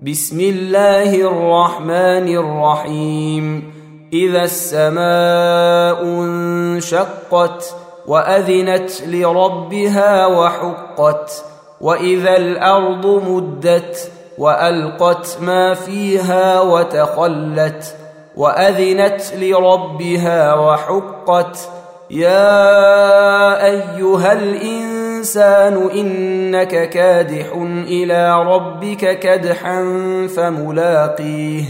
بسم الله الرحمن الرحيم إذا السماء انشقت وأذنت لربها وحقت وإذا الأرض مدت وألقت ما فيها وتخلت وأذنت لربها وحقت يا أيها الإنسان إنك كادح إلى ربك كدحا فملاقيه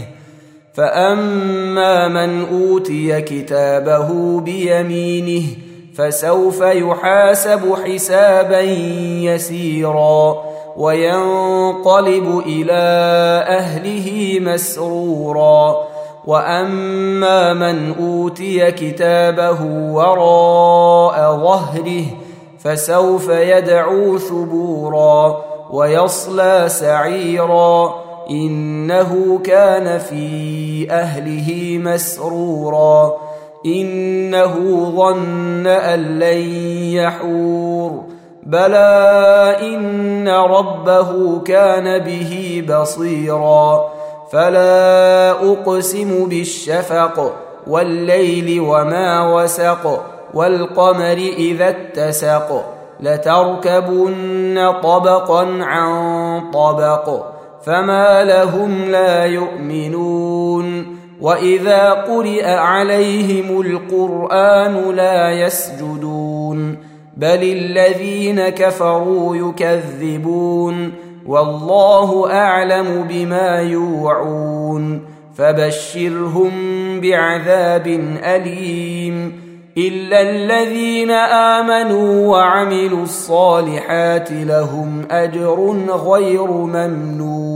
فأما من أوتي كتابه بيمينه فسوف يحاسب حسابا يسيرا وينقلب إلى أهله مسرورا وأما من أوتي كتابه وراء ظهره فسوف يدعو ثبورا ويصلى سعيرا إنه كان في أهله مسرورا إنه ظن أن لن يحور بلى إن ربه كان به بصيرا فلا أقسم بالشفق والليل وما وسق والقمر إذا اتسق لتركبن طبقا عن طبق فما لهم لا يؤمنون وإذا قرئ عليهم القرآن لا يسجدون بل الذين كفروا يكذبون والله أعلم بما يوعون فبشرهم بعذاب أليم إلا الذين آمنوا وعملوا الصالحات لهم أجر غير ممنون.